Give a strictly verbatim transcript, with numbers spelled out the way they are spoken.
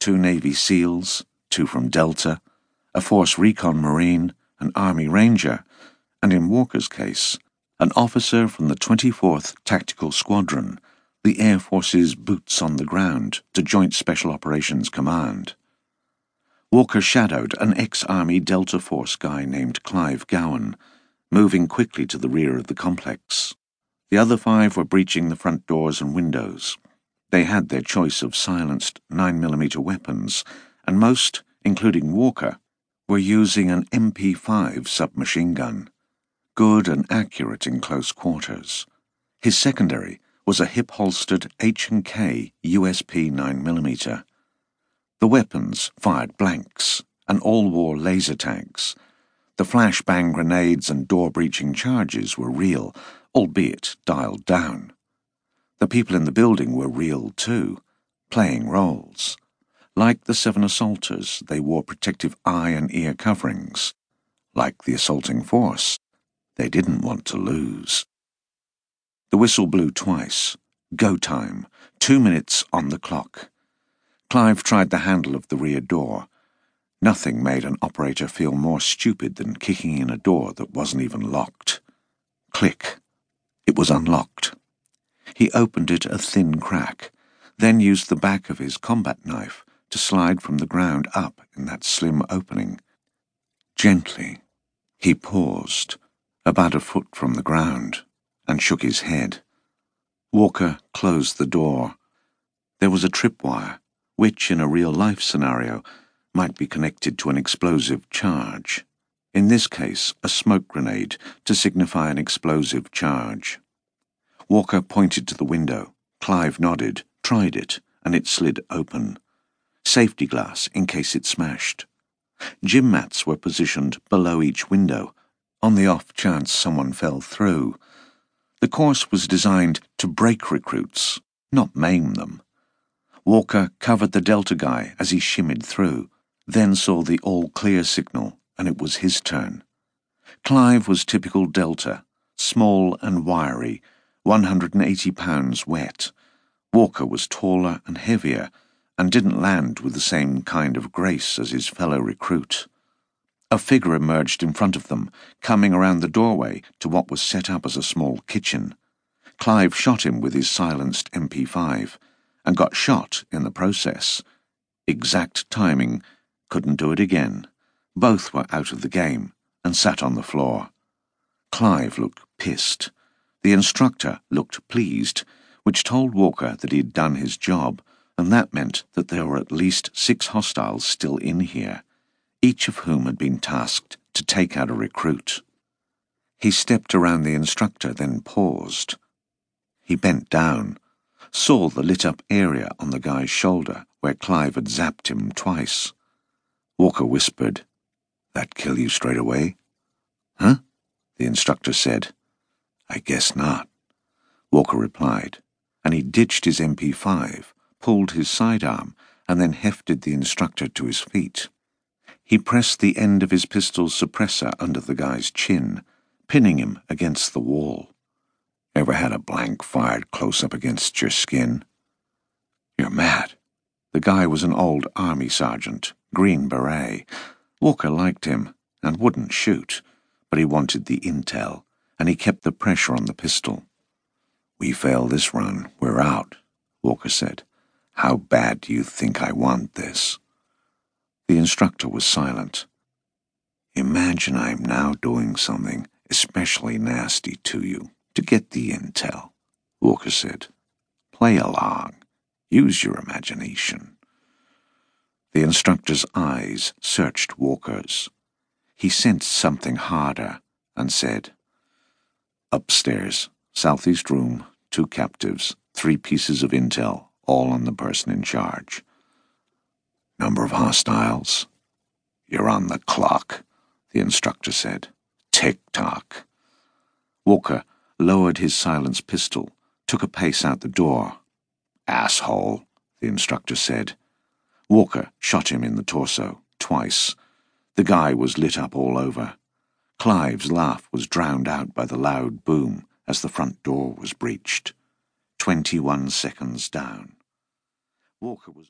two Navy SEALs, two from Delta, a Force Recon Marine, an Army Ranger, and in Walker's case, an officer from the twenty-fourth Tactical Squadron, the Air Force's boots on the ground to Joint Special Operations Command. Walker shadowed an ex-Army Delta Force guy named Clive Gowan, moving quickly to the rear of the complex. The other five were breaching the front doors and windows. They had their choice of silenced nine millimeter weapons, and most, including Walker, were using an M P five submachine gun, good and accurate in close quarters. His secondary was a hip-holstered H and K U S P nine millimeter. The weapons fired blanks, and all wore laser tags. The flashbang grenades and door-breaching charges were real, albeit dialed down. The people in the building were real too, playing roles. Like the seven assaulters, they wore protective eye and ear coverings. Like the assaulting force, they didn't want to lose. The whistle blew twice. Go time. Two minutes on the clock. Clive tried the handle of the rear door. Nothing made an operator feel more stupid than kicking in a door that wasn't even locked. Click. It was unlocked. He opened it a thin crack, then used the back of his combat knife to slide from the ground up in that slim opening. Gently, he paused, about a foot from the ground, and shook his head. Walker closed the door. There was a tripwire, which in a real-life scenario might be connected to an explosive charge. In this case, a smoke grenade to signify an explosive charge. Walker pointed to the window. Clive nodded, tried it, and it slid open. Safety glass in case it smashed. Gym mats were positioned below each window, on the off chance someone fell through. The course was designed to break recruits, not maim them. Walker covered the Delta guy as he shimmied through, then saw the all-clear signal, and it was his turn. Clive was typical Delta, small and wiry, one hundred eighty pounds wet. Walker was taller and heavier, and didn't land with the same kind of grace as his fellow recruit. A figure emerged in front of them, coming around the doorway to what was set up as a small kitchen. Clive shot him with his silenced M P five, and got shot in the process. Exact timing, couldn't do it again. Both were out of the game, and sat on the floor. Clive looked pissed. The instructor looked pleased, which told Walker that he'd done his job, and that meant that there were at least six hostiles still in here, each of whom had been tasked to take out a recruit. He stepped around the instructor, then paused. He bent down, saw the lit-up area on the guy's shoulder where Clive had zapped him twice. Walker whispered, "That kill you straight away?" "Huh?" the instructor said. "I guess not," Walker replied, and he ditched his M P five, pulled his sidearm, and then hefted the instructor to his feet. He pressed the end of his pistol's suppressor under the guy's chin, pinning him against the wall. "Ever had a blank fired close up against your skin?" "You're mad." The guy was an old army sergeant, Green Beret. Walker liked him and wouldn't shoot, but he wanted the intel, and he kept the pressure on the pistol. "We fail this run, we're out," Walker said. "How bad do you think I want this?" The instructor was silent. "Imagine I'm now doing something especially nasty to you to get the intel," Walker said. "Play along. Use your imagination." The instructor's eyes searched Walker's. He sensed something harder and said, "Upstairs, southeast room, two captives, three pieces of intel, all on the person in charge." "Number of hostiles?" "You're on the clock," the instructor said. "Tick-tock." Walker lowered his silenced pistol, took a pace out the door. "Asshole," the instructor said. Walker shot him in the torso, twice. The guy was lit up all over. Clive's laugh was drowned out by the loud boom as the front door was breached. Twenty-one seconds down. Walker was